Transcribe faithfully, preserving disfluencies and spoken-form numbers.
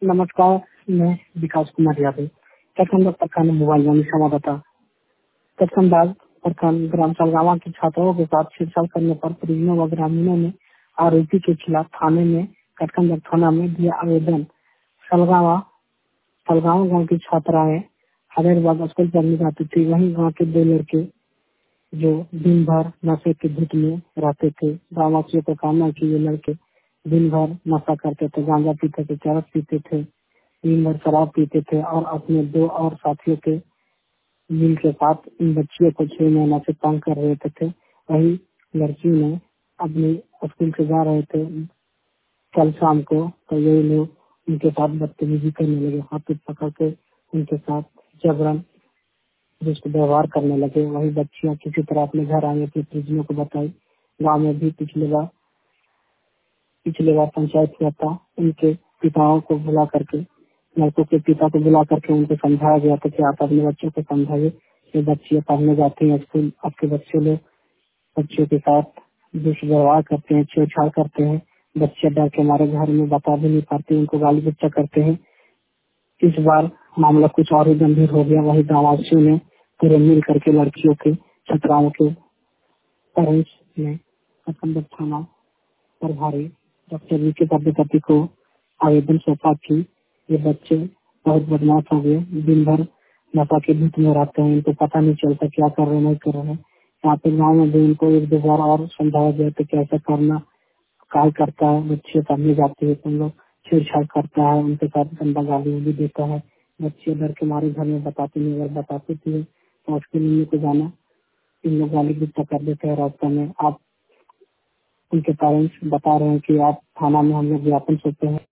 नमस्कार, मैं विकास कुमार यादव प्रखंड प्रखंड मोबाइल वाली संवाददाता प्रखंड प्रखंड ग्राम सलगावा के छात्राओं के साथ छेड़छाड़ करने पर परिजनों व ग्रामीणों ने आरोपी के खिलाफ थाने में कटकंदर थाना में दिया आवेदन। सलगावा सलगावा गांव की छात्राएं हरेरबाग स्कूल पढ़ने जाती थी। वहीं गांव के दो लड़के जो दिन भर नशे के धुत में रहते थे। गाँव वासियों को कहना है कि ये लड़के दिन भर नशा करते थे, गांजा पीते थे, चरस पीते थे, दिन भर शराब पीते थे और अपने दो और साथियों के मिल के साथ इन बच्चियों को छह महीना से तंग कर रहे थे। वही लड़कियों ने अपने स्कूल से जा रहे थे कल शाम को, तो ये लोग उनके साथ बदतमीजी करने लगे, हाथ पे पकड़ के उनके साथ जबरन जिसको व्यवहार करने लगे। वही बच्चियां किसी तरह अपने घर आए, अपने परिजनों को बताई। गाँव में भी पिछले बार पिछले बार पंचायत हुआ था, उनके पिताओं को बुला करके लड़कों के पिता को बुला करके उनको समझाया गया था कि आप अपने बच्चों को समझाइए कि बच्चियां पढ़ने जाती हैं स्कूल, आपके बच्चे लोग बच्चों के साथ दुष्व्यवहार करते हैं, छेड़छाड़ करते हैं। बच्चे डर के हमारे घर में बता भी नहीं पाते, उनको गाली बच्चा करते हैं। इस बार मामला कुछ और ही गंभीर हो गया। वही गाँववासियों ने पूरे मिल करके लड़कियों के छात्राओं के पेरेंट्स ने कटकंदर थाना प्रभारी डॉक्टर वीके पद्मपति को आवेदन सौंपा कि ये बच्चे बहुत बदमाश हो गए, दिन भर नशा के धुत में रहते हैं, इनको पता नहीं चलता क्या कर रहे हैं नहीं कर रहे हैं। यहाँ पे गाँव में भी इनको एक दो बार और समझाया गया तो कैसे करना, काय करता है, बच्चे पढ़ने जाते हैं तुम लोग छेड़छाड़ करता है, उनके साथ गंदा गाली भी देता है। बच्चे डर के मारे घर में बताते नहीं, अगर बताते थे तो उसके लिए को जाना इन लोग गाली गुस्सा कर देते हैं रास्ता में। आप उनके पेरेंट्स बता रहे हैं कि आप थाना में हम लोग ज्ञापन सौंपते हैं।